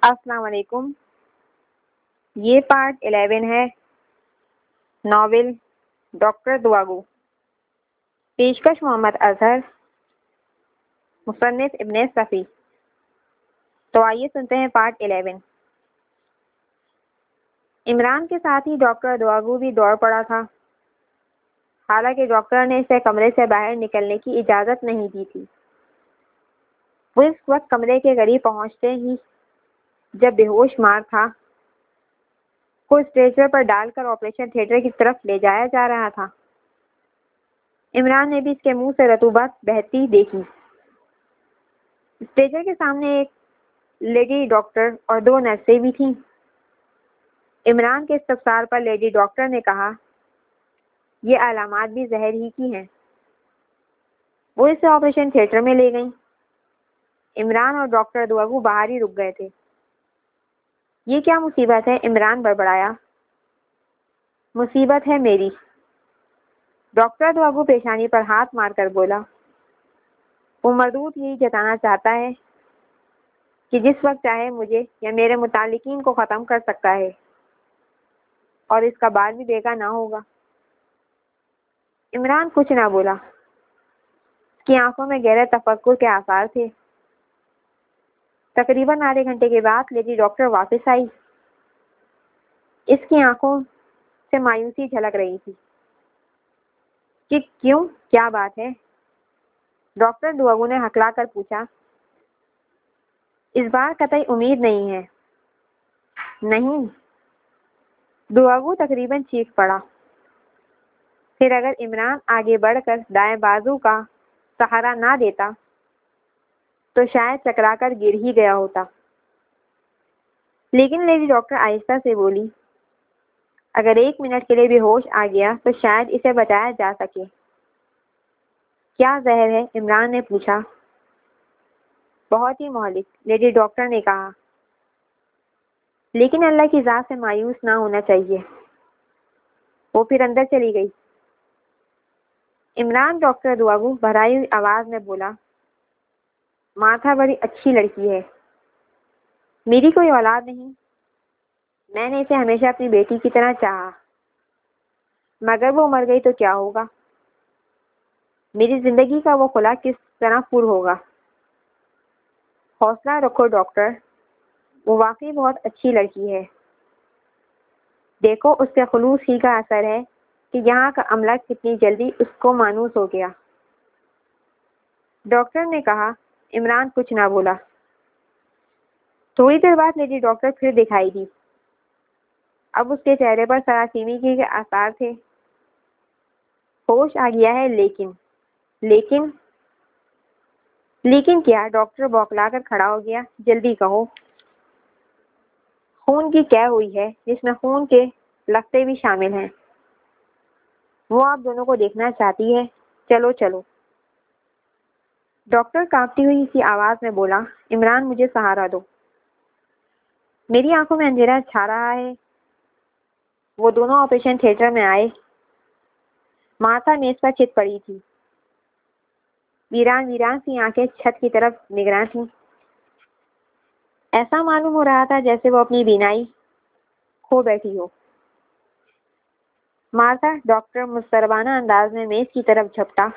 السلام علیکم۔ یہ پارٹ 11 ہے ناول ڈاکٹر دعاگو۔ پیشکش محمد اظہر، مصنف ابن صفی۔ تو آئیے سنتے ہیں پارٹ 11۔ عمران کے ساتھ ہی ڈاکٹر دعاگو بھی دوڑ پڑا تھا، حالانکہ ڈاکٹر نے اسے کمرے سے باہر نکلنے کی اجازت نہیں دی تھی۔ وہ اس وقت کمرے کے قریب پہنچتے ہی جب بے ہوش مار تھا کو اسٹریچر پر ڈال کر آپریشن تھیٹر کی طرف لے جایا جا رہا تھا۔ عمران نے بھی اس کے منہ سے رطوبت بہتی دیکھی۔ اسٹریچر کے سامنے ایک لیڈی ڈاکٹر اور 2 نرسیں بھی تھیں۔ عمران کے استفسار پر لیڈی ڈاکٹر نے کہا، یہ علامات بھی زہر ہی کی ہیں۔ وہ اسے آپریشن تھیٹر میں لے گئیں۔ عمران اور ڈاکٹر دعاگو باہر ہی رک گئے تھے۔ یہ کیا مصیبت ہے؟ عمران بڑبڑایا۔ مصیبت ہے میری، ڈاکٹر دعاگو پیشانی پر ہاتھ مار کر بولا۔ وہ مردود یہی جتانا چاہتا ہے کہ جس وقت چاہے مجھے یا میرے متعلقین کو ختم کر سکتا ہے، اور اس کا بال بھی بیگا نہ ہوگا۔ عمران کچھ نہ بولا۔ اس کی آنکھوں میں گہرے تفکر کے آثار تھے۔ تقریباً آدھے گھنٹے کے بعد لیڈی ڈاکٹر واپس آئی۔ اس کی آنکھوں سے مایوسی جھلک رہی تھی۔ کہ کیوں؟ کیا بات ہے؟ ڈاکٹر دعاگو نے ہکلا کر پوچھا۔ اس بار قطعی امید نہیں ہے۔ نہیں؟ دعاگو تقریباً چیخ پڑا۔ پھر اگر عمران آگے بڑھ کر دائیں بازو کا سہارا نہ دیتا تو شاید چکرا کر گر ہی گیا ہوتا۔ لیکن لیڈی ڈاکٹر آہستہ سے بولی، اگر 1 منٹ کے لیے بھی ہوش آ گیا تو شاید اسے بچایا جا سکے۔ کیا زہر ہے؟ عمران نے پوچھا۔ بہت ہی مہلک، لیڈی ڈاکٹر نے کہا، لیکن اللہ کی ذات سے مایوس نہ ہونا چاہیے۔ وہ پھر اندر چلی گئی۔ عمران ڈاکٹر دعاگو بھرائی ہوئی آواز میں بولا، مارتھا بڑی اچھی لڑکی ہے۔ میری کوئی اولاد نہیں، میں نے اسے ہمیشہ اپنی بیٹی کی طرح چاہا، مگر وہ مر گئی تو کیا ہوگا؟ میری زندگی کا وہ خلا کس طرح پر ہوگا؟ حوصلہ رکھو ڈاکٹر، وہ واقعی بہت اچھی لڑکی ہے۔ دیکھو اس کے خلوص ہی کا اثر ہے کہ یہاں کا عملہ کتنی جلدی اس کو مانوس ہو گیا۔ ڈاکٹر نے کہا۔ عمران کچھ نہ بولا۔ تھوڑی دیر بعد لیڈی ڈاکٹر پھر دکھائی دی۔ اب اس کے چہرے پر سراسیمی کے آثار تھے۔ ہوش آ گیا ہے، لیکن کیا؟ ڈاکٹر بوکھلا کر کھڑا ہو گیا۔ جلدی کہو۔ خون کی قے ہوئی ہے، جس میں خون کے لقطے بھی شامل ہیں۔ وہ آپ دونوں کو دیکھنا چاہتی ہے۔ چلو چلو۔ ڈاکٹر کانپتی ہوئی اسی آواز میں بولا، عمران مجھے سہارا دو، میری آنکھوں میں اندھیرا چھا رہا ہے۔ وہ دونوں آپریشن تھیٹر میں آئے۔ مارتھا میز پر چت پڑی تھی۔ ویران سی آنکھیں چھت کی طرف نگراں تھیں۔ ایسا معلوم ہو رہا تھا جیسے وہ اپنی بینائی کھو بیٹھی ہو۔ مارتھا، ڈاکٹر مضطربانہ انداز میں میز کی طرف جھپٹا۔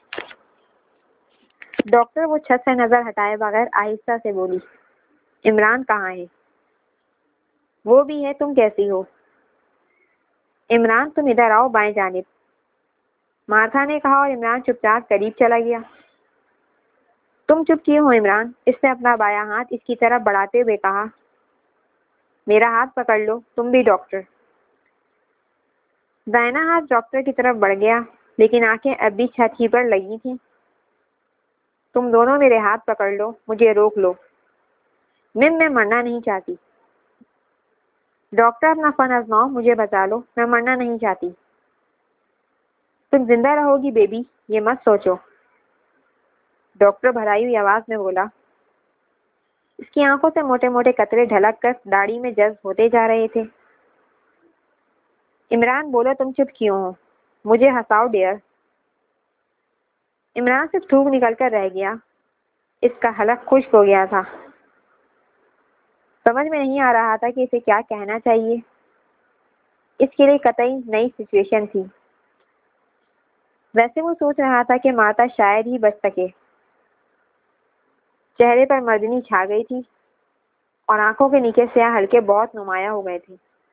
ڈاکٹر وہ چھت سے نظر ہٹائے بغیر آہستہ سے بولی، عمران کہاں ہے؟ وہ بھی ہے، تم کیسی ہو؟ عمران تم ادھر آؤ، بائیں جانب، مارتھا نے کہا، اور عمران چپ چاپ قریب چلا گیا۔ تم چپ کیے ہو عمران؟ اس نے اپنا بایاں ہاتھ اس کی طرف بڑھاتے ہوئے کہا۔ میرا ہاتھ پکڑ لو، تم بھی ڈاکٹر۔ دائنا ہاتھ ڈاکٹر کی طرف بڑھ گیا، لیکن آنکھیں اب بھی چھت ہی پر لگی تھیں۔ تم دونوں میرے ہاتھ پکڑ لو، مجھے روک لو، میں مرنا نہیں چاہتی۔ ڈاکٹر اپنا فن آزماؤ، مجھے بچا لو، میں مرنا نہیں چاہتی۔ تم زندہ رہو گی بیبی، یہ مت سوچو، ڈاکٹر بھرائی ہوئی آواز میں بولا۔ اس کی آنکھوں سے موٹے موٹے قطرے ڈھلک کر داڑھی میں جذب ہوتے جا رہے تھے۔ عمران بولو، تم چپ کیوں ہو؟ مجھے ہنساؤ ڈیئر۔ عمران سے تھوک نکل کر رہ گیا۔ اس کا حلق خشک ہو گیا تھا۔ سمجھ میں نہیں آ رہا تھا کہ اسے کیا کہنا چاہیے. اس کے لیے قطعی نئی سچویشن تھی. ویسے وہ سوچ رہا تھا کہ مارتا شاید ہی بچ سکے. چہرے پر مردنی چھا گئی تھی اور آنکھوں کے نیچے سیاہ حلقے بہت نمایاں ہو گئے تھے.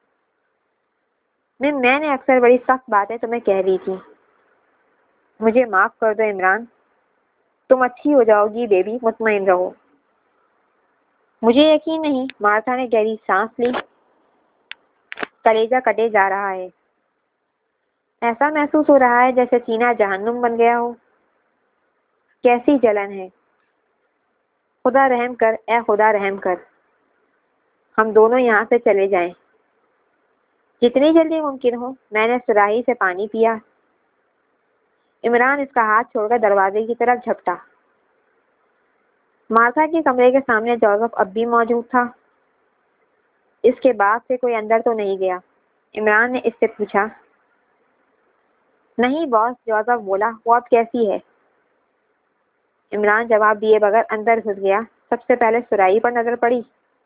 میں نے اکثر بڑی سخت باتیں تمہیں کہہ دی تھی. مجھے معاف کر دو عمران. تم اچھی ہو جاؤ گی بیبی، مطمئن رہو. مجھے یقین نہیں. مارتھا نے گہری سانس لی. کلیجہ کٹے جا رہا ہے. ایسا محسوس ہو رہا ہے جیسے سینہ جہنم بن گیا ہو. کیسی جلن ہے. خدا رحم کر، اے خدا رحم کر. ہم دونوں یہاں سے چلے جائیں جتنی جلدی ممکن ہو. میں نے سراہی سے پانی پیا. عمران اس کا ہاتھ چھوڑ کر دروازے کی طرف جھپٹا. مارتھا کے کمرے کے سامنے جوزف اب بھی موجود تھا. اس کے بعد سے کوئی اندر تو نہیں گیا؟ عمران نے اس سے پوچھا. نہیں باس، جوزف بولا. وہ اب کیسی ہے؟ عمران جواب دیے بغیر اندر گھس گیا. سب سے پہلے سراہی پر نظر پڑی.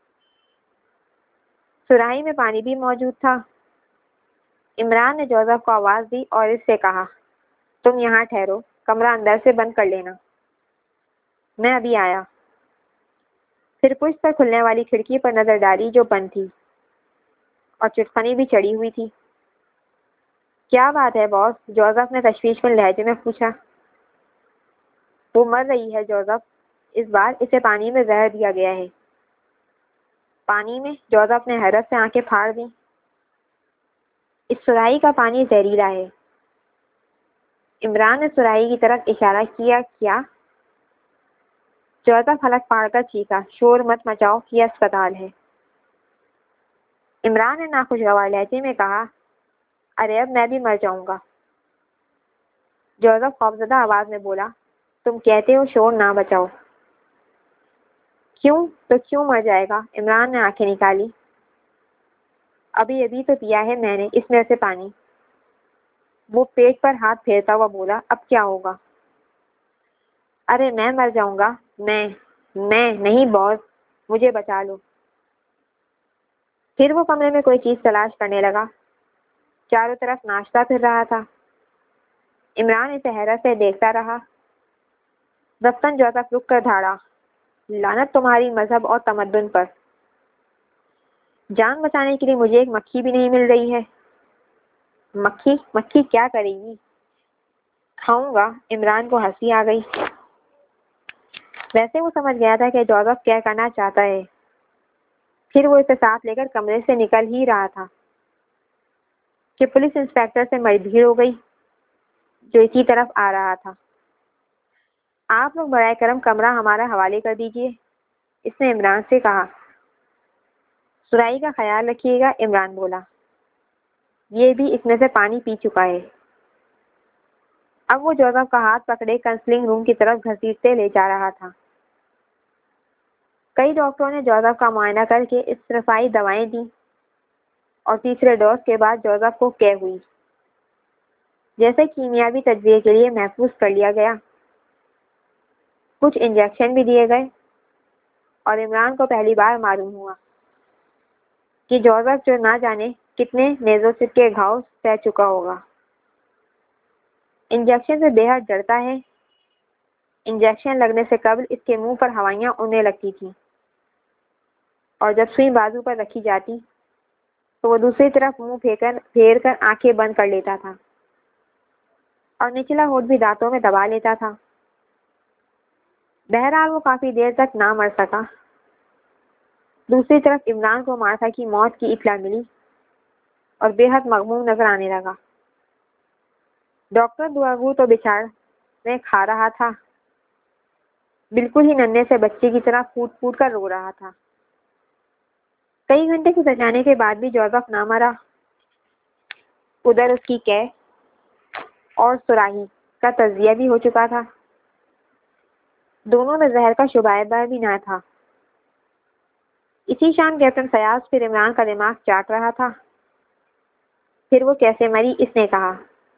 سراہی میں پانی بھی موجود تھا. عمران نے جوزف کو آواز دی اور اس سے کہا، تم یہاں ٹھہرو، کمرہ اندر سے بند کر لینا. میں ابھی آیا. پھر پشت پر کھلنے والی کھڑکی پر نظر ڈالی جو بند تھی اور چٹکنی بھی چڑھی ہوئی تھی. کیا بات ہے باس؟ جوزف نے تشویش میں لہجے میں پوچھا. وہ مر رہی ہے جوزف. اس بار اسے پانی میں زہر دیا گیا ہے. پانی میں؟ جوزف نے حیرت سے آنکھیں پھاڑ دیں. اس سراہی کا پانی زہریلا ہے. عمران نے سراہی کی طرف اشارہ کیا. کیا؟ جوزف حلق پھاڑ کر چیخا. شور مت مچاؤ، یہ اسپتال ہے. عمران نے ناخوشگوار لہجے میں کہا، ارے اب میں بھی مر جاؤں گا. جوزف خوفزدہ آواز میں بولا، تم کہتے ہو شور نہ بچاؤ. کیوں؟ تو کیوں مر جائے گا؟ عمران نے آنکھیں نکالی. ابھی تو پیا ہے میں نے اس میں سے پانی. وہ پیٹ پر ہاتھ پھیرتا ہوا بولا. اب کیا ہوگا؟ ارے میں مر جاؤں گا. میں نہیں باس، مجھے بچا لو. پھر وہ کمرے میں کوئی چیز تلاش کرنے لگا. چاروں طرف ناشتہ پھر رہا تھا. عمران اسے حیرت سے دیکھتا رہا. رفتن جوزف رک کر دھاڑا. لعنت تمہاری مذہب اور تمدن پر. جان بچانے کے لیے مجھے ایک مکھی بھی نہیں مل رہی ہے. مکھی کیا کرے گی؟ کھاؤں گا. عمران کو ہنسی آ گئی. ویسے وہ سمجھ گیا تھا کہ جوزف کیا کرنا چاہتا ہے. پھر وہ اسے ساتھ لے کر کمرے سے نکل ہی رہا تھا کہ پولیس انسپکٹر سے بڑی بھیڑ ہو گئی جو اسی طرف آ رہا تھا. آپ لوگ برائے کرم کمرہ ہمارا حوالے کر دیجیے، اس نے عمران سے کہا. سرائی کا خیال رکھیے گا، عمران بولا. یہ بھی اس میں سے پانی پی چکا ہے. اب وہ جوزف کا ہاتھ پکڑے کانسلنگ روم کی طرف گھسیٹتے لے جا رہا تھا. کئی ڈاکٹروں نے جوزف کا معائنہ کر کے استشفائی دوائیں دیں اور تیسرے ڈوز کے بعد جوزف کو کیے ہوئی جیسے کیمیابی تجزیے کے لیے محفوظ کر لیا گیا. کچھ انجیکشن بھی دیے گئے اور عمران کو پہلی بار معلوم ہوا کہ جوزف جو نہ جانے کتنے نیزوسٹ کے گھاؤ سہ چکا ہوگا. انجیکشن سے بے حد ڈرتا ہے. انجیکشن لگنے سے قبل اس کے منہ پر ہوائیاں اڑنے لگتی تھیں اور جب سوئی بازو پر رکھی جاتی تو وہ دوسری طرف منہ پھیر کر آنکھیں بند کر لیتا تھا اور نچلا ہونٹ بھی دانتوں میں دبا لیتا تھا. بہرحال وہ کافی دیر تک نہ مر سکا. دوسری طرف عمران کو مارتھا کی موت کی اطلاع ملی اور بے حد مغموم نظر آنے لگا. ڈاکٹر دعاگو تو بچھاڑ میں کھا رہا تھا، بالکل ہی ننھے سے بچے کی طرح پھوٹ پھوٹ کر رو رہا تھا. کئی گھنٹے گزر جانے کے بعد بھی جوزف نہ مرا. ادھر اس کی قے اور سراہی کا تجزیہ بھی ہو چکا تھا. دونوں میں زہر کا شبہ بر بھی نہ تھا. اسی شام کیپٹن فیاض پھر عمران کا دماغ چاٹ رہا تھا. پھر وہ کیسے مری؟ اس نے کہا.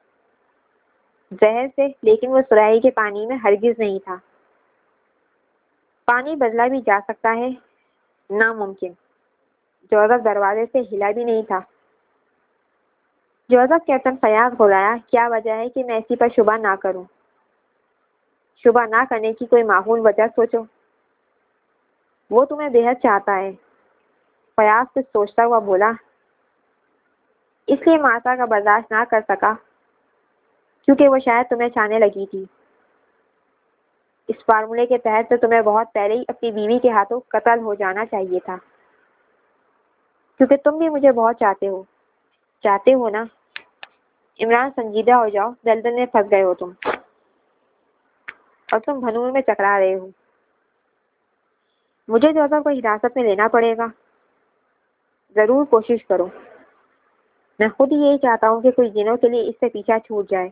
زہر سے، لیکن وہ سراہی کے پانی میں ہرگز نہیں تھا. پانی بدلا بھی جا سکتا ہے. ناممکن. جوزف دروازے سے ہلا بھی نہیں تھا۔ جوزف کیپٹن فیاض بلایا، کیا وجہ ہے کہ میں اسی پر شبہ نہ کروں؟ شبہ نہ کرنے کی کوئی معقول وجہ سوچو۔ وہ تمہیں بے حد چاہتا ہے۔ فیاض کچھ سوچتا ہوا بولا، اس لیے مارتا کا برداشت نہ کر سکا کیونکہ وہ شاید تمہیں چاہنے لگی تھی۔ اس فارمولے کے تحت تو تمہیں بہت پہلے ہی اپنی بیوی کے ہاتھوں قتل ہو جانا چاہیے تھا، کیونکہ تم بھی مجھے بہت چاہتے ہو نا؟ عمران سنجیدہ ہو جاؤ، دلدل میں پھنس گئے ہو تم، اور تم بھنور میں چکرا رہے ہو۔ مجھے جوزف کو حراست میں لینا پڑے گا۔ ضرور کوشش کرو۔ میں خود ہی یہی چاہتا ہوں کہ کچھ دنوں کے لیے اس سے پیچھا چھوٹ جائے۔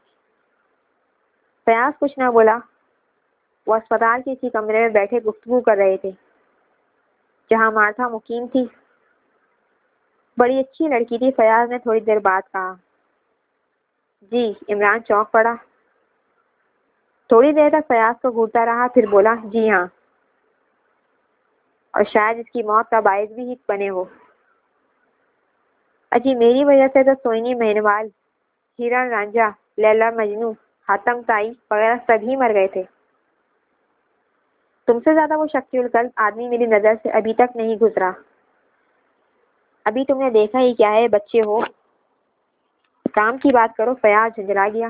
فیاض کچھ نہ بولا۔ وہ اسپتال کے اسی کمرے میں بیٹھے گفتگو کر رہے تھے جہاں مارتھا مقیم تھی۔ بڑی اچھی لڑکی تھی، فیاض نے تھوڑی دیر بعد کہا۔ جی، عمران چونک پڑا۔ تھوڑی دیر تک فیاض کو گھورتا رہا، پھر بولا، جی ہاں، اور شاید اس کی موت کا باعث بھی بنے ہو۔ اجی میری وجہ سے تو سوئنی مہنوال، ہیرن رانجھا، لیلا مجنو، حاتم طائی وغیرہ سبھی مر گئے تھے۔ تم سے زیادہ وہ شخصی القلب آدمی میری نظر سے ابھی تک نہیں گزرا۔ ابھی تم نے دیکھا ہی کیا ہے، بچے ہو۔ کام کی بات کرو۔ فیاض جھنجھلا گیا۔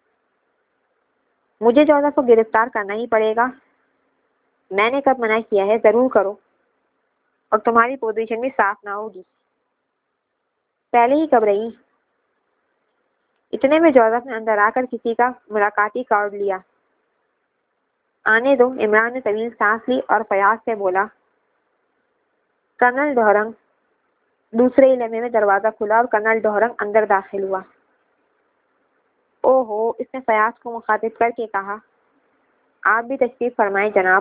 مجھے جوزف کو گرفتار کرنا ہی پڑے گا۔ میں نے کب منع کیا ہے؟ ضرور کرو، اور تمہاری پوزیشن بھی صاف نہ ہوگی۔ پہلے ہی کب رہی؟ اتنے میں جوزف نے اندر آ کر کسی کا ملاقاتی کارڈ لیا۔ آنے دو۔ عمران نے طویل سانس لی اور فیاض سے بولا، کرنل ڈہرنگ۔ دوسرے ہی لمحے میں دروازہ کھلا اور کرنل ڈہرنگ اندر داخل ہوا۔ او ہو، اس نے فیاض کو مخاطب کر کے کہا، آپ بھی تشریف فرمائیں جناب۔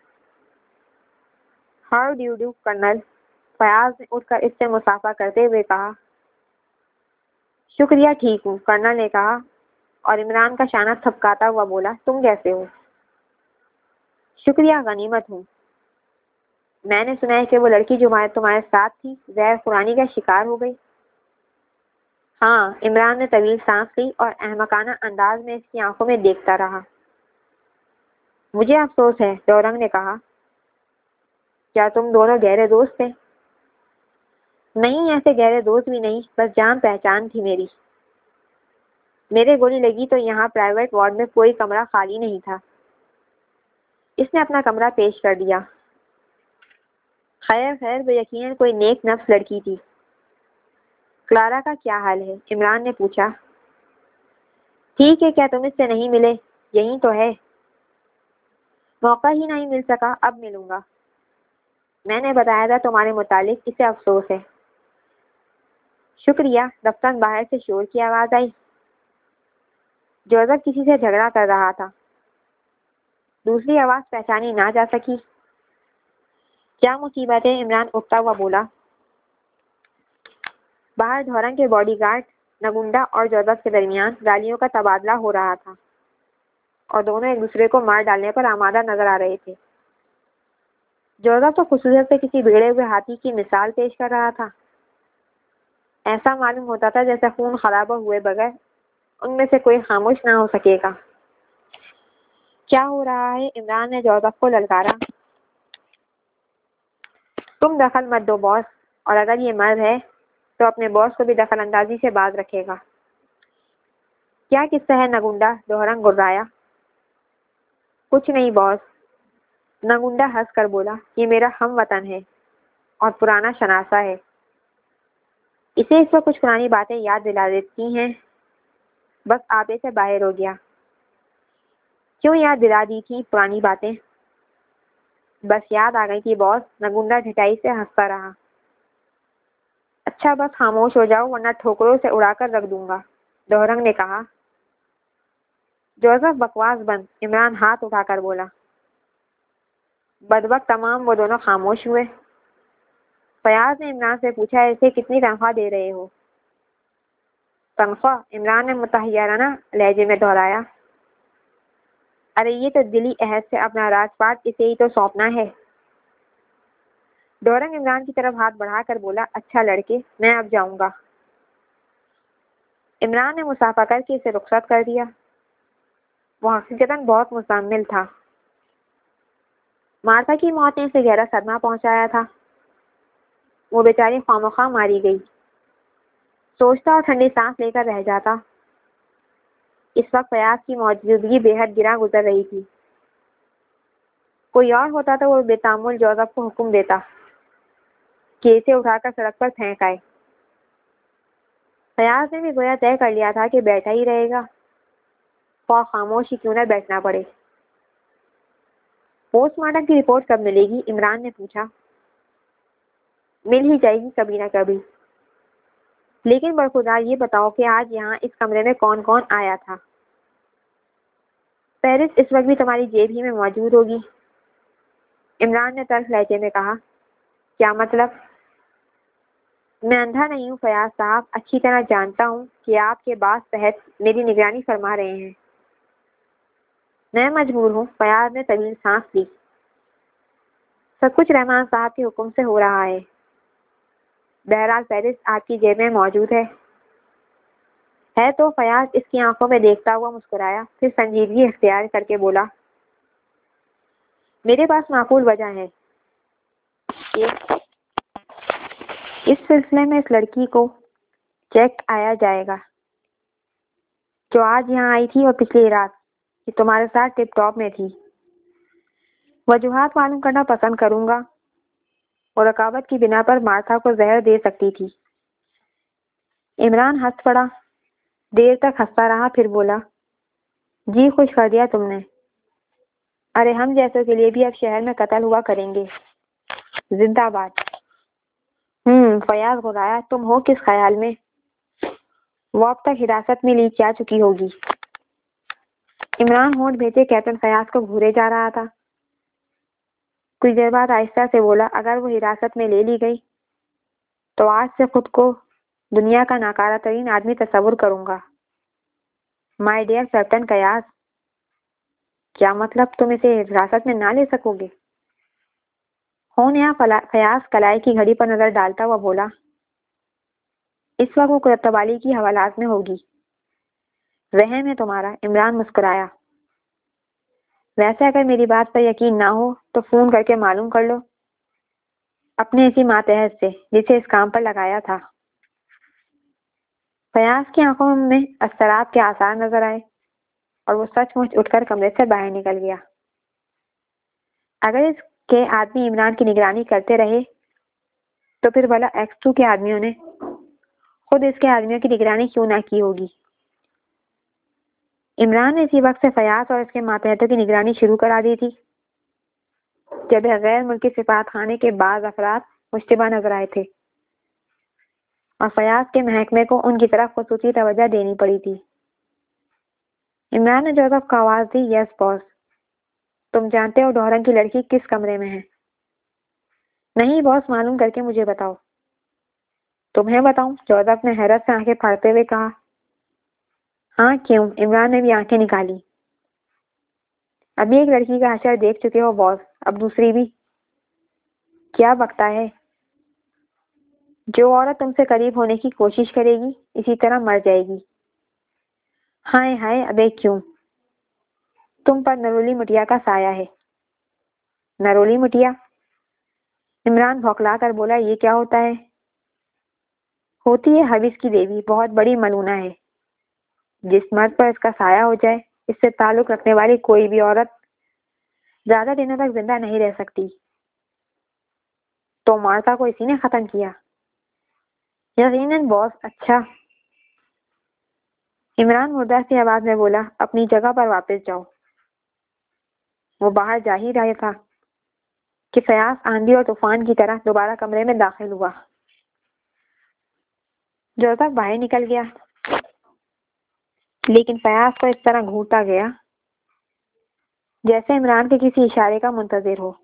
How do do colonel. Fayyaz نے اٹھ کر اس سے مصافحہ کرتے ہوئے کہا۔ شکریہ، ٹھیک ہوں، کرنل نے کہا، اور عمران کا شانہ تھپکاتا ہوا بولا، تم کیسے ہو؟ شکریہ، غنیمت ہوں۔ میں نے سنا ہے کہ وہ لڑکی جو تمہارے ساتھ تھی زہر خورانی کا شکار ہو گئی۔ ہاں، عمران نے طویل سانس لی اور احمقانہ انداز میں اس کی آنکھوں میں دیکھتا رہا۔ مجھے افسوس ہے، ڈورنگ نے کہا۔ کیا تم دونوں گہرے دوست تھے؟ نہیں، ایسے گہرے دوست بھی نہیں، بس جان پہچان تھی میری۔ میرے گولی لگی تو یہاں پرائیویٹ وارڈ میں کوئی کمرہ خالی نہیں تھا۔ اس نے اپنا کمرہ پیش کر دیا۔ خیر، وہ یقیناً کوئی نیک نفس لڑکی تھی۔ کلارا کا کیا حال ہے؟ عمران نے پوچھا۔ ٹھیک ہے، کیا تم اس سے نہیں ملے؟ یہی تو ہے۔ موقع ہی نہیں مل سکا، اب ملوں گا۔ میں نے بتایا تھا تمہارے متعلق، اسے افسوس ہے۔ شکریہ۔ دفتر باہر سے شور کی آواز آئی۔ جوزف کسی سے جھگڑا کر رہا تھا۔ دوسری آواز پہچانی نہ جا سکی۔ کیا مصیبت ہے؟ عمران اٹھتا ہوا بولا۔ باہر ڈھورنگ کے باڈی گارڈ نگونڈا اور جوزف کے درمیان گالیوں کا تبادلہ ہو رہا تھا، اور دونوں ایک دوسرے کو مار ڈالنے پر آمادہ نظر آ رہے تھے۔ جوزف تو خصوصیت سے کسی بگڑے ہوئے ہاتھی کی مثال پیش کر رہا تھا۔ ایسا معلوم ہوتا تھا جیسے خون خرابہ ہوئے بغیر ان میں سے کوئی خاموش نہ ہو سکے گا۔ کیا ہو رہا ہے؟ عمران نے جوزف کو للکارا۔ تم دخل مت دو باس، اور اگر یہ مرد ہے تو اپنے باس کو بھی دخل اندازی سے باز رکھے گا۔ کیا قصہ ہے نگونڈا؟ ڈہرنگ گررایا۔ کچھ نہیں باس، نگونڈا ہنس کر بولا، یہ میرا ہم وطن ہے اور پرانا شناسہ ہے۔ اسے اس وقت کچھ پرانی باتیں یاد دلا دیتی ہیں، بس آپے سے باہر ہو گیا۔ کیوں یاد دلا دی تھی پرانی باتیں؟ بس یاد آ گئی تھی باس، نگونڈا ڈھٹائی سے ہنستا رہا۔ اچھا بس خاموش ہو جاؤ ورنہ ٹھوکروں سے اڑا کر رکھ دوں گا، ڈہرنگ نے کہا۔ جوزف بکواس بند، عمران ہاتھ اٹھا کر بولا۔ بدبخت تمام وہ دونوں خاموش ہوئے۔ فیاض نے عمران سے پوچھا، اسے کتنی تنخواہ دے رہے ہو؟ تنخواہ؟ عمران نے متحیرانہ لہجے میں دہرایا۔ ارے یہ تو دلی عہد سے اپنا راج پاٹ اسے ہی تو سونپنا ہے۔ ڈورنگ عمران کی طرف ہاتھ بڑھا کر بولا، اچھا لڑکے، میں اب جاؤں گا۔ عمران نے مسافہ کر کے اسے رخصت کر دیا۔ وہ حقیقتاً بہت مزمل تھا۔ مارتھا کی موت نے اسے گہرا صدمہ پہنچایا تھا۔ وہ بیچاری خواہ ماری گئی۔ سوچتا اور ٹھنڈی سانس لے کر رہ جاتا۔ اس وقت فیاض کی موجودگی بے حد گراں گزر رہی تھی۔ کوئی اور ہوتا تو وہ بے تعمل جوزف کو حکم دیتا کہ اسے اٹھا کر سڑک پر پھینک آئے۔ فیاض نے بھی گویا طے کر لیا تھا کہ بیٹھا ہی رہے گا، خواہ خاموش ہی کیوں نہ بیٹھنا پڑے۔ پوسٹ مارٹم کی رپورٹ کب ملے گی؟ عمران نے پوچھا۔ مل ہی جائے گی کبھی نہ کبھی، لیکن برخدا یہ بتاؤ کہ آج یہاں اس کمرے میں کون کون آیا تھا؟ فہرست اس وقت بھی تمہاری جیب ہی میں موجود ہوگی۔ عمران نے تلخ لہجے میں کہا۔ کیا مطلب؟ میں اندھا نہیں ہوں فیاض صاحب، اچھی طرح جانتا ہوں کہ آپ کے باس تحت میری نگرانی فرما رہے ہیں۔ میں مجبور ہوں۔ فیاض نے طویل سانس لی۔ سب کچھ رحمان صاحب کے حکم سے ہو رہا ہے۔ بہرحال فہرست آپ کی جیب میں موجود ہے تو؟ فیاض اس کی آنکھوں میں دیکھتا ہوا مسکرایا، پھر سنجیدگی اختیار کر کے بولا، میرے پاس معقول وجہ ہے۔ اس سلسلے میں اس لڑکی کو چیک آیا جائے گا جو آج یہاں آئی تھی اور پچھلی رات یہ تمہارے ساتھ ٹپ ٹاپ میں تھی۔ وجوہات معلوم کرنا پسند کروں گا، اور رقابت کی بنا پر مارتھا کو زہر دے سکتی تھی۔ عمران ہنس پڑا، دیر تک ہنستا رہا، پھر بولا، جی خوش کر دیا تم نے۔ ارے ہم جیسوں کے لیے بھی اب شہر میں قتل ہوا کریں گے۔ زندہ باد۔ فیاض گھبرایا، تم ہو کس خیال میں؟ وہ اب تک حراست میں لی جا چکی ہوگی۔ عمران ہونٹ بھیجے کیپٹن فیاض کو گھورے جا رہا تھا۔ کچھ دیر بعد آہستہ سے بولا، اگر وہ حراست میں لے لی گئی تو آج سے خود کو دنیا کا ناکارہ ترین آدمی تصور کروں گا۔ My dear captain Fayyaz. کیا مطلب؟ تم اسے حراست میں نہ لے سکو گے؟ ہونہار فیاض کلائی کی گھڑی پر نظر ڈالتا ہوا بولا، اس وقت وہ کوتوالی کی حوالات میں ہوگی۔ وہم ہے تمہارا۔ عمران مسکرایا۔ ویسے اگر میری بات پر یقین نہ ہو تو فون کر کے معلوم کر لو اپنے اسی ماتحت سے جسے اس کام پر لگایا تھا۔ فیاض کی آنکھوں میں اضطراب کے آثار نظر آئے اور وہ سچ مچ اٹھ کر کمرے سے باہر نکل گیا۔ اگر اس کے آدمی عمران کی نگرانی کرتے رہے تو پھر بھلا X2 کے آدمیوں نے خود اس کے آدمیوں کی نگرانی کیوں نہ کی ہوگی؟ عمران نے اسی وقت سے فیاض اور اس کے ماتحتوں کی نگرانی شروع کرا دی تھی جب غیر ملکی سفارت خانے کے بعض افراد مشتبہ نظر آئے تھے اور فیاض کے محکمے کو ان کی طرف خصوصی توجہ دینی پڑی تھی۔ عمران نے جوزف کو آواز دی، یس باس۔ تم جانتے ہو ڈورنگ کی لڑکی کس کمرے میں ہے؟ نہیں باس، معلوم کر کے مجھے بتاؤ۔ تمہیں بتاؤں؟ جوزف نے حیرت سے آنکھیں پھاڑتے ہوئے کہا۔ ہاں کیوں؟ عمران نے بھی آنکھیں نکالی۔ ابھی ایک لڑکی کا حشر دیکھ چکے ہو باس، اب دوسری بھی۔ کیا بکتا ہے؟ جو عورت تم سے قریب ہونے کی کوشش کرے گی اسی طرح مر جائے گی۔ ہائے ہائے، ابے کیوں؟ تم پر نرولی مٹیا کا سایہ ہے۔ نرولی مٹیا؟ عمران بھوکلا کر بولا، یہ کیا ہوتا ہے؟ ہوتی ہے حوث کی دیوی، بہت بڑی ملونہ ہے۔ جس مرد پر اس کا سایہ ہو جائے اس سے تعلق رکھنے والی کوئی بھی عورت زیادہ دنوں تک زندہ نہیں رہ سکتی۔ تو مارتھا کو اسی نے ختم کیا؟ یقیناً باس۔ اچھا۔ عمران مردہ سی آواز میں بولا، اپنی جگہ پر واپس جاؤ۔ وہ باہر جا ہی رہا تھا کہ فیاض آندھی اور طوفان کی طرح دوبارہ کمرے میں داخل ہوا۔ جوزف باہر نکل گیا، لیکن فیاض کو اس طرح گھورتا گیا جیسے عمران کے کسی اشارے کا منتظر ہو۔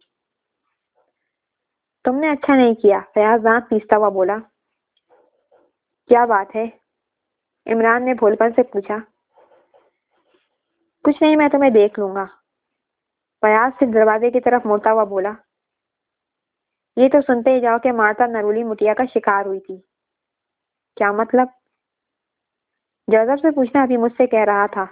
تم نے اچھا نہیں کیا، فیاض دانت پیستا ہوا بولا۔ کیا بات ہے؟ عمران نے بھول پن سے پوچھا۔ کچھ نہیں، میں تمہیں دیکھ لوں گا۔ فیاض پھر دروازے کی طرف مڑتا ہوا بولا، یہ تو سنتے ہی جاؤ کہ مارتا نرولی مٹیا کا شکار ہوئی تھی۔ کیا مطلب؟ جوزف سے پوچھنا ابھی مجھ سے کہہ رہا تھا۔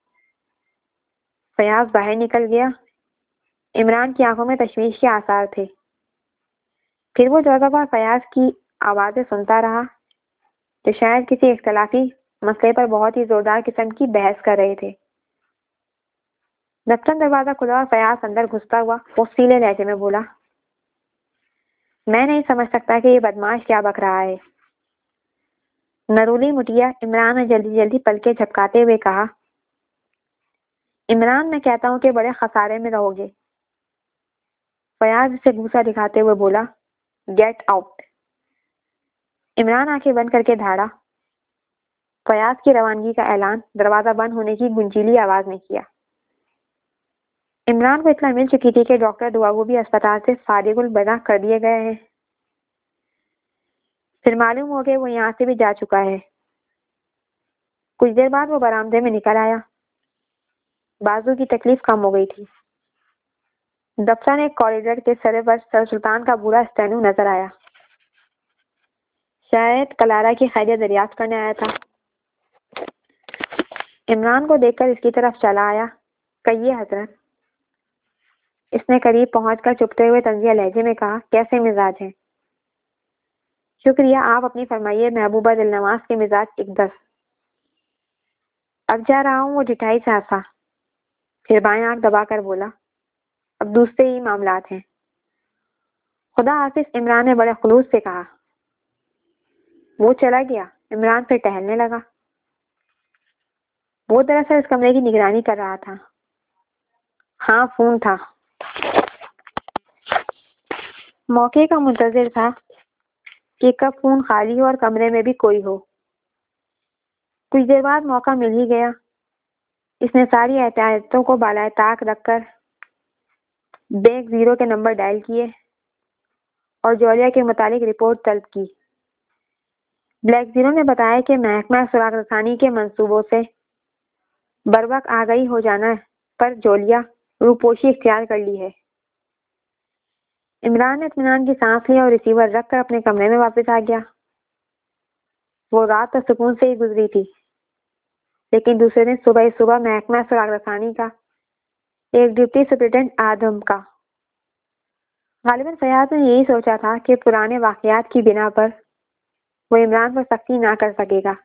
فیاض باہر نکل گیا۔ عمران کی آنکھوں میں تشویش کے آثار تھے۔ پھر وہ جوزف اور فیاض کی آوازیں سنتا رہا جو شاید کسی اختلافی مسئلے پر بہت ہی زوردار قسم کی بحث کر رہے تھے۔ دفتر دروازہ کھلا اور فیاض اندر گھستا ہوا پوسیلے لہجے میں بولا، میں نہیں سمجھ سکتا کہ یہ بدماش کیا بک رہا ہے۔ نرولی مٹیا عمران نے جلدی جلدی پلکیں جھپکاتے ہوئے کہا، عمران میں کہتا ہوں کہ بڑے خسارے میں رہو گے۔ فیاض اسے غصہ دکھاتے ہوئے بولا، گیٹ آؤٹ۔ عمران آنکھیں بند کر کے دھاڑا۔ فیاض کی روانگی کا اعلان دروازہ بند ہونے کی گنجیلی آواز میں کیا۔ عمران کو اطلاع مل چکی تھی کہ ڈاکٹر دعاگو بھی اسپتال سے فارغ البدع کر دیے گئے ہیں۔ پھر معلوم ہو گیا وہ یہاں سے بھی جا چکا ہے۔ کچھ دیر بعد وہ برآمدے میں نکل آیا۔ بازو کی تکلیف کم ہو گئی تھی۔ دفتر ایک کوریڈور کے سرے پر سر سلطان کا بوڑھا اسٹینو نظر آیا۔ شاید کلارا کی خیریت دریافت کرنے آیا تھا۔ عمران کو دیکھ کر اس کی طرف چلا آیا۔ کہیے حضرت۔ اس نے قریب پہنچ کر چپتے ہوئے طنزیہ لہجے میں کہا، کیسے مزاج ہیں؟ شکریہ، آپ اپنی فرمائیے محبوبہ دل نواز کے مزاج اقدس۔ اب جا رہا ہوں، وہ ڈٹھائی سے ہنسا، پھر بائیں آنکھ دبا کر بولا، اب دوسرے ہی معاملات ہیں۔ خدا حافظ، عمران نے بڑے خلوص سے کہا۔ وہ چلا گیا۔ عمران پھر ٹہلنے لگا۔ وہ دراصل اس کمرے کی نگرانی کر رہا تھا۔ ہاں، فون تھا۔ موقع کا منتظر تھا کہ کب فون خالی ہو اور کمرے میں بھی کوئی ہو۔ کچھ دیر بعد موقع مل ہی گیا۔ اس نے ساری احتیاطوں کو بالائے طاق رکھ کر بینک 0 کے نمبر ڈائل کیے اور جولیا کے متعلق رپورٹ طلب کی۔ بلیک 0 نے بتایا کہ محکمہ سراغ رسانی کے منصوبوں سے بروقت آگاہی ہو جانا پر جولیا روپوشی اختیار کر لی ہے۔ عمران نے اطمینان کی سانس لی اور ریسیور رکھ کر اپنے کمرے میں واپس آ گیا۔ وہ رات تو سکون سے ہی گزری تھی، لیکن دوسرے دن صبح محکمہ سراغ رسانی کا ایک ڈپٹی سپرنٹینڈنٹ آدم کا غالباً فیاض نے یہی سوچا تھا کہ پرانے واقعات کی بنا پر وہ عمران پر سختی نہ کر سکے گا،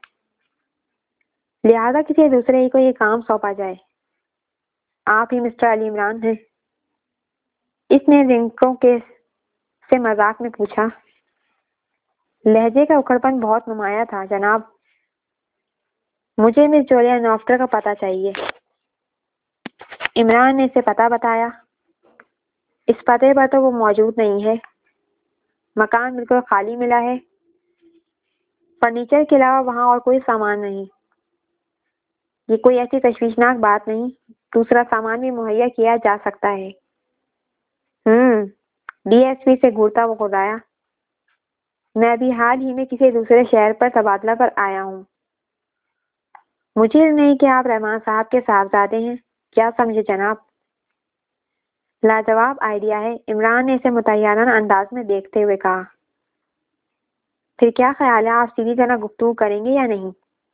لہذا کسی دوسرے ہی کو یہ کام سونپا جائے۔ آپ ہی مسٹر علی عمران ہیں؟ اس نے رنکوں کے سے مذاق میں پوچھا۔ لہجے کا اکڑپن بہت نمایاں تھا، جناب۔ مجھے مس جولیا نافٹر کا پتہ چاہیے۔ عمران نے اسے پتہ بتایا۔ اس پتے پر تو وہ موجود نہیں ہے۔ مکان بالکل خالی ملا ہے۔ فرنیچر کے علاوہ وہاں اور کوئی سامان نہیں۔ یہ کوئی ایسی تشویشناک بات نہیں، دوسرا سامان بھی مہیا کیا جا سکتا ہے۔ ڈی ایس پی سے گھورتا وہ گھرایا، میں ابھی حال ہی میں کسی دوسرے شہر پر تبادلہ پر آیا ہوں۔ مجھے علم نہیں کہ آپ رحمان صاحب کے صاحبزادے ہیں، کیا سمجھے جناب؟ لاجواب آئیڈیا ہے، عمران نے اسے متحیرانہ انداز میں دیکھتے ہوئے کہا۔ پھر کیا خیال ہے، آپ سیدھی طرح گفتگو کریں گے یا نہیں؟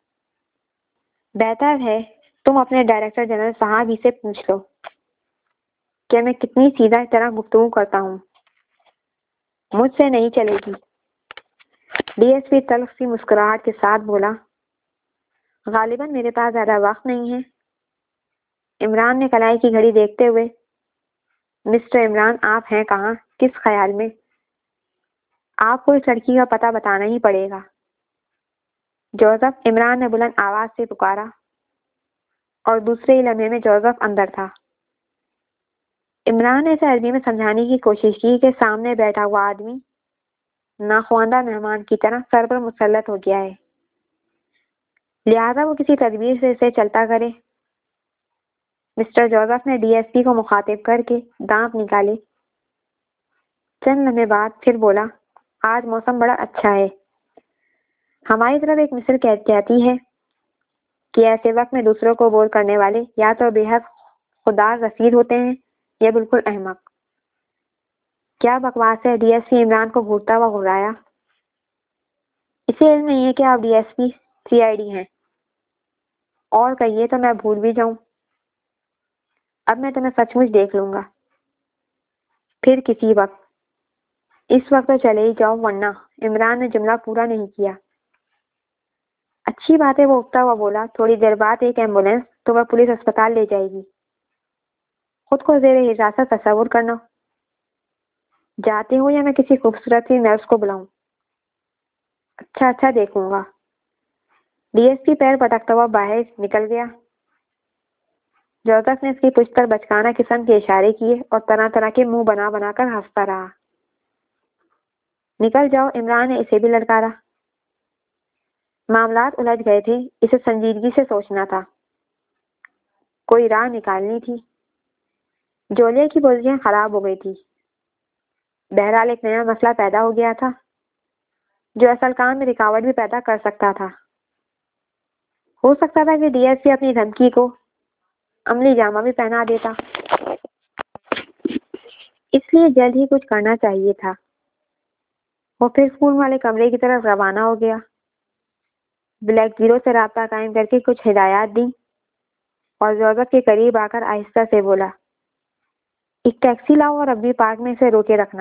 بہتر ہے تم اپنے ڈائریکٹر جنرل صاحب ہی سے پوچھ لو کہ میں کتنی سیدھا طرح گفتگو کرتا ہوں۔ مجھ سے نہیں چلے گی۔ ڈی ایس پی تلخ سی مسکراہٹ کے ساتھ بولا، غالباً میرے پاس زیادہ وقت نہیں ہے۔ عمران نے کلائی کی گھڑی دیکھتے ہوئے، مسٹر عمران آپ ہیں کہاں، کس خیال میں؟ آپ کو اس لڑکی کا پتہ بتانا ہی پڑے گا۔ جوزف، عمران نے بلند آواز سے پکارا، اور دوسرے ہی لمحے میں جوزف اندر تھا۔ عمران نے اسے عربی میں سمجھانے کی کوشش کی کہ سامنے بیٹھا ہوا آدمی ناخواندہ مہمان کی طرح سر پر مسلط ہو گیا ہے، لہذا وہ کسی تدبیر سے اسے چلتا کرے۔ مسٹر جوزف نے ڈی ایس پی کو مخاطب کر کے دانت نکالے۔ چند لمحے بعد پھر بولا، آج موسم بڑا اچھا ہے۔ ہماری طرف ایک مثل کہتی ہے کہ ایسے وقت میں دوسروں کو بور کرنے والے یا تو بے حد خودار رسید ہوتے ہیں یا بالکل احمق۔ کیا بکواس ہے؟ ڈی ایس پی عمران کو گھورتا ہوا گھرایا۔ اسے علم نہیں ہے کہ آپ D S P C I D ہیں؟ اور کہیے تو میں بھول بھی جاؤں۔ اب میں تمہیں سچ مچ دیکھ لوں گا، پھر کسی وقت۔ اس وقت تو چلے ہی جاؤ ورنہ۔ عمران نے جملہ پورا نہیں کیا۔ اچھی بات ہے، وہ اٹھتا ہوا بولا، تھوڑی دیر بعد ایک ایمبولینس تمہیں پولیس اسپتال لے جائے گی۔ خود کو زیر حراست تصور کرنا۔ جاتے ہو یا میں کسی خوبصورت سی نرس کو بلاؤں؟ اچھا دیکھوں گا۔ ڈی ایس پی پیر پٹکتا ہوا باہر نکل گیا۔ جوزف نے اس کی پشت پر بچکانہ قسم کے اشارے کیے اور طرح طرح کے منہ بنا بنا کر ہنستا رہا۔ نکل جاؤ، عمران نے اسے بھی للکارا۔ معاملات الجھ گئے تھے، اسے سنجیدگی سے سوچنا تھا، کوئی راہ نکالنی تھی۔ جولیا کی پوزیشن خراب ہو گئی تھی۔ بہرحال ایک نیا مسئلہ پیدا ہو گیا تھا جو اصل کام میں رکاوٹ بھی پیدا کر سکتا تھا۔ ہو سکتا تھا کہ ڈی ایس پی اپنی دھمکی کو عملی جامہ بھی پہنا دیتا۔ اس لیے جلد ہی کچھ کرنا چاہیے تھا۔ وہ پھر فون والے کمرے کی طرف روانہ ہو گیا، بلیک زیرو سے رابطہ قائم کر کے کچھ ہدایات دی اور جوزف کے قریب آ کر آہستہ سے بولا، ایک ٹیکسی لاؤ اور ابھی پارک میں سے روکے رکھنا۔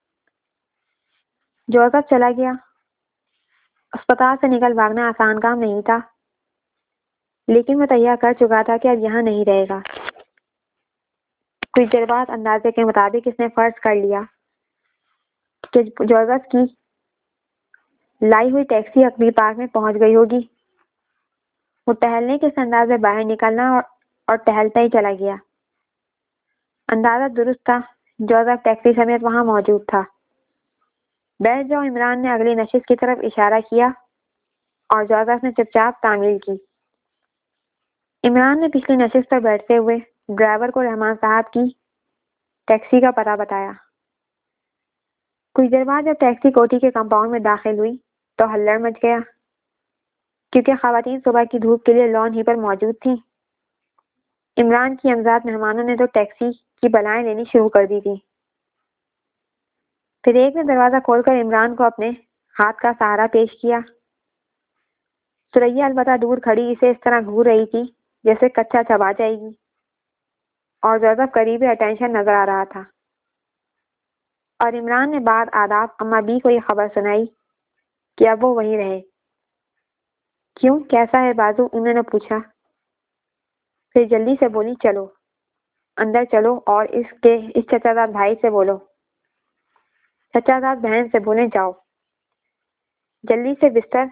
جوزف چلا گیا۔ اسپتال سے نکل بھاگنا آسان کام نہیں تھا، لیکن وہ تیار کر چکا تھا کہ اب یہاں نہیں رہے گا۔ کچھ دیر بعد اندازے کے مطابق اس نے فرض کر لیا کہ جوزف کی لائی ہوئی ٹیکسی اقبی پارک میں پہنچ گئی ہوگی۔ وہ ٹہلنے کے انداز سے باہر نکلنا اور ٹہلتا ہی چلا گیا۔ اندازہ درست تھا، جوزف ٹیکسی سمیت وہاں موجود تھا۔ بیٹھ جاؤ، عمران نے اگلی نشست کی طرف اشارہ کیا اور جوزف نے چپ چاپ تعمیل کی۔ عمران نے پچھلی نشست پر بیٹھتے ہوئے ڈرائیور کو رحمان صاحب کی ٹیکسی کا پتہ بتایا۔ کچھ دیر بعد جب ٹیکسی کوٹھی کے کمپاؤنڈ میں داخل ہوئی تو ہلڑ مچ گیا، کیونکہ خواتین صبح کی دھوپ کے لیے لان ہی پر موجود تھیں۔ عمران کی امزاد مہمانوں نے تو ٹیکسی کی بلائیں لینی شروع کر دی تھی۔ پھر ایک نے دروازہ کھول کر عمران کو اپنے ہاتھ کا سہارا پیش کیا۔ سریا البتہ دور کھڑی اسے اس طرح گھور رہی تھی جیسے کچا چبا جائے گی، اور جوزف قریبی اٹینشن نظر آ رہا تھا۔ اور عمران نے بعد آداب اما بی کو یہ خبر سنائی کہ اب وہ وہیں رہے۔ کیوں، کیسا ہے بازو؟ انہوں نے پوچھا۔ پھر جلدی سے بولی، چلو اندر چلو اور اس چچا زاد بھائی سے بولو، چچا زاد بہن سے بولیں جاؤ جلدی سے بستر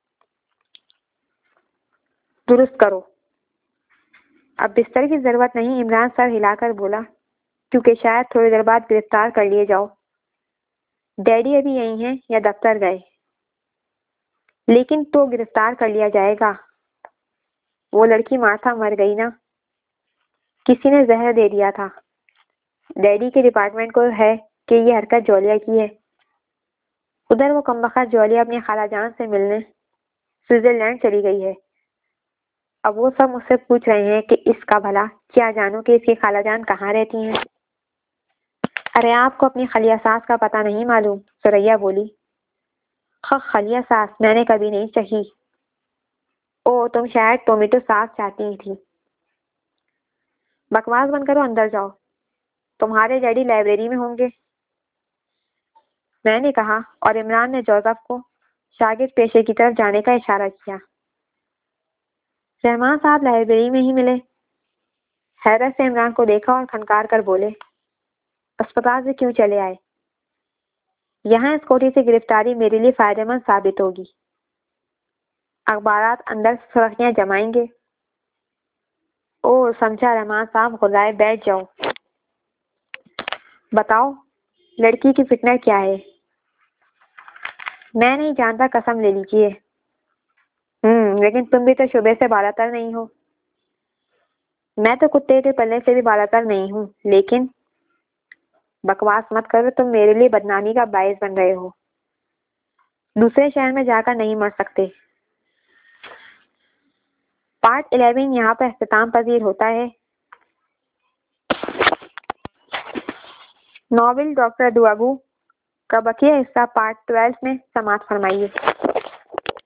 درست کرو۔ اب بستر کی ضرورت نہیں، عمران سر ہلا کر بولا، کیونکہ شاید تھوڑی دیر بعد گرفتار کر لیے جاؤ۔ ڈیڈی ابھی یہیں ہیں یا دفتر گئے؟ لیکن تو گرفتار کر لیا جائے گا۔ وہ لڑکی مارتھا مر گئی نا، کسی نے زہر دے دیا تھا۔ ڈیڈی کے ڈپارٹمنٹ کو ہے کہ یہ حرکت جولیا کی ہے۔ ادھر وہ کمبخت جولیا اپنی خالہ جان سے ملنے سوئٹزرلینڈ چلی گئی ہے۔ اب وہ سب مجھ سے پوچھ رہے ہیں کہ اس کا بھلا کیا جانو کہ اس کی خالہ جان کہاں رہتی ہیں۔ ارے آپ کو اپنی خلیہ ساس کا پتہ نہیں معلوم؟ سریا بولی۔ خلیہ ساس میں نے کبھی نہیں چکھی۔ او، تم شاید ٹومیٹو ساس چاہتی تھی۔ بکواس بند کرو، اندر جاؤ، تمہارے ڈیڈی لائبریری میں ہوں گے، میں نے کہا، اور عمران نے جوزف کو شاگرد پیشے کی طرف جانے کا اشارہ کیا۔ رحمان صاحب لائبریری میں ہی ملے۔ حیرت سے عمران کو دیکھا اور کھنکار کر بولے، اسپتال سے کیوں چلے آئے؟ یہاں اس کوٹھی سے گرفتاری میرے لیے فائدہ مند ثابت ہوگی۔ اخبارات اندر سرخیاں جمائیں گے۔ او، سمجھا، رحمان صاحب غلائے، بیٹھ جاؤ۔ بتاؤ، لڑکی کی فٹنر کیا ہے؟ میں نہیں جانتا، قسم لے لیجیے۔ لیکن تم بھی تو شعبے سے بالا تر نہیں ہو۔ میں تو کتے کے پلے سے بھی بالا تر نہیں ہوں، لیکن بکواس مت کرو، تم میرے لیے بدنامی کا باعث بن رہے ہو۔ دوسرے شہر میں جا کر نہیں مر سکتے۔ پارٹ 11 یہاں پر اختتام پذیر ہوتا ہے۔ ناول ڈاکٹر دعاگو کا بقیہ حصہ پارٹ 12 میں سماعت فرمائیے۔